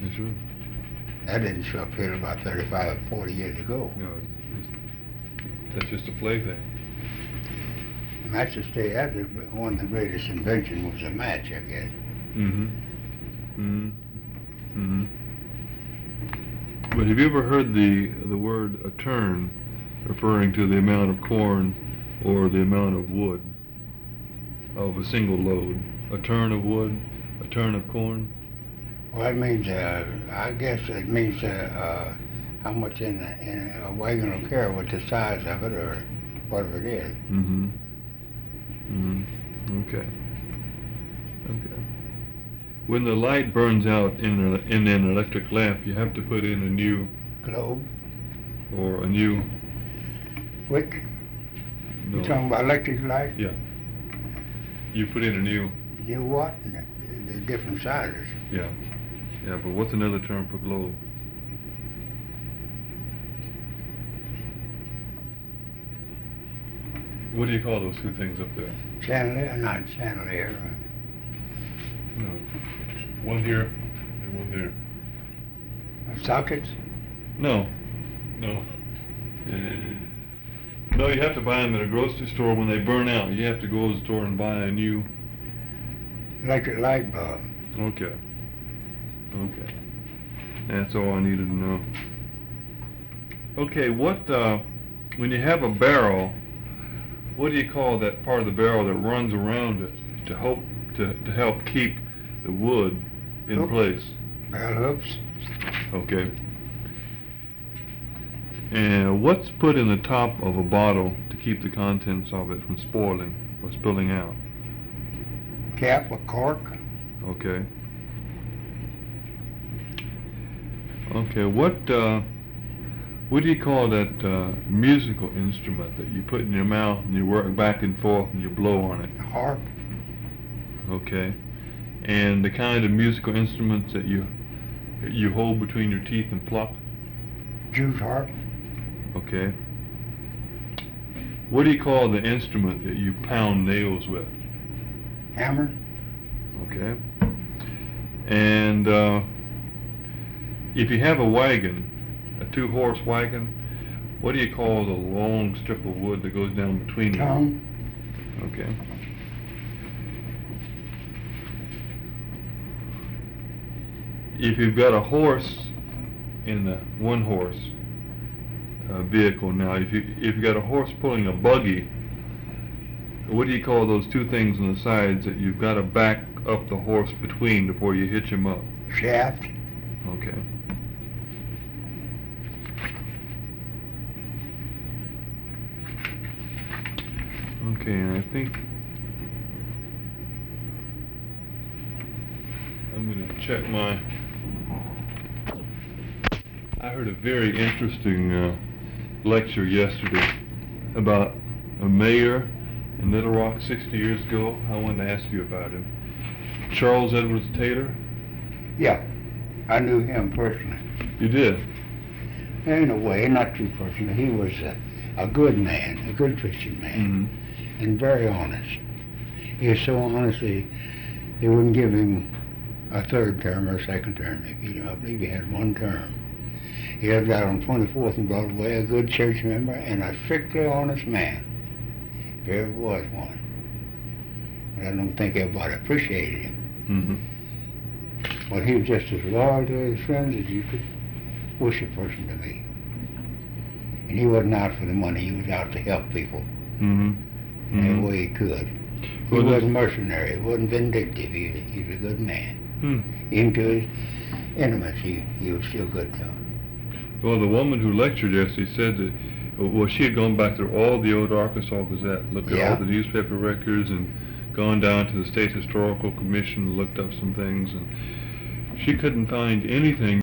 That's right. That didn't show up here about 35 or 40 years ago. No, that's just a plaything. The matches today, that's one of the greatest inventions was the match, I guess. Mm-hmm. Mm-hmm. Mm-hmm. But have you ever heard the word a turn referring to the amount of corn or the amount of wood of a single load? A turn of wood, a turn of corn? Well, that means, I guess it means how much in a wagon will carry, what the size of it or whatever it is. Mm-hmm. Mm-hmm. Okay. Okay. When the light burns out in an electric lamp, you have to put in a new Globe, or a new. wick. No. You talking about electric light? Yeah. You put in a new. New what? And the different sizes. Yeah. Yeah, but what's another term for globe? What do you call those two things up there? Chandelier, not chandelier. No. One here and one there. Sockets? No. No. No, you have to buy them at a grocery store when they burn out. You have to go to the store and buy a new. Electric light bulb. Okay. Okay. That's all I needed to know. Okay, when you have a barrel, what do you call that part of the barrel that runs around it to help keep the wood in Hook. place? Barrel hooks. Okay. And what's put in the top of a bottle to keep the contents of it from spoiling or spilling out? Cap, a cork. Okay. Okay, what do you call that musical instrument that you put in your mouth and you work back and forth and you blow on it? A harp. Okay. And the kind of musical instruments that you hold between your teeth and pluck? Jew's harp. Okay. What do you call the instrument that you pound nails with? Hammer. Okay. And if you have a wagon, a 2-horse wagon, what do you call the long strip of wood that goes down between them? Tongue. Okay. If you've got a horse in a 1-horse vehicle now, if you've got a horse pulling a buggy, what do you call those two things on the sides that you've got to back up the horse between before you hitch him up? Shaft. Okay. Okay, and I think I'm going to check I heard a very interesting lecture yesterday about a mayor in Little Rock 60 years ago. I wanted to ask you about him. Charles Edwards Taylor? Yeah, I knew him personally. You did? In a way, not too personally. He was a good man, a good Christian man, and very honest. He was so honest they wouldn't give him a third term or a second term. I believe he had 1 term. He lived out on 24th and Broadway, a good church member and a strictly honest man. If there ever was one. But I don't think everybody appreciated him. But he was just as loyal to his friends as you could wish a person to be. And he wasn't out for the money, he was out to help people in every way he could. He wasn't mercenary, he wasn't vindictive, he was a good man. Even to his enemies, he was still good to them. Well, the woman who lectured yesterday said that, well, she had gone back through all the old Arkansas Gazette, looked at all the newspaper records, and gone down to the State Historical Commission, looked up some things, and she couldn't find anything